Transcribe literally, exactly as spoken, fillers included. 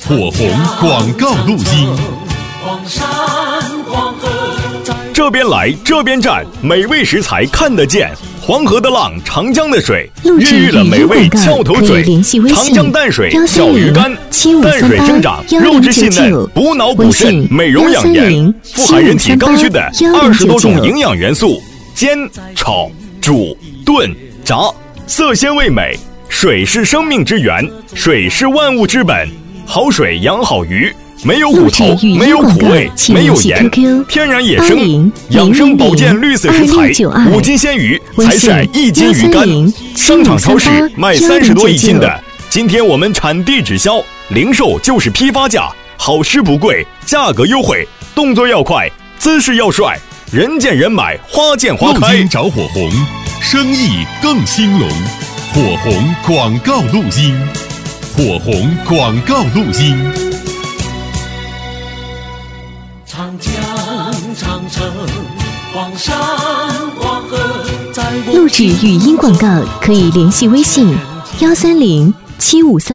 火红广告录音。 这边来这边站，美味食材看得见。黄河的浪，长江的水，孕育了美味翘头嘴。长江淡水小鱼干，淡水生长，肉质细嫩，补脑补肾，美容养颜，富含人体刚需的二十多种营养元素。煎、炒、煮、炖、炸，色鲜味美。水是生命之源，水是万物之本。好水养好鱼。没有骨头，没有苦味，没有盐，天然野生，养生保健绿色食材，五斤鲜鱼才晒一斤鱼干。商场超市卖三十多一斤的，今天我们产地直销，零售就是批发价，好吃不贵，价格优惠，动作要快，姿势要帅，人见人买，花见花开。 录音找火红，生意更兴隆。火红广告录音，火红广告录音。 长江、长城、黄山、黄河，在我录制语音广告可以联系微信幺三零七五三。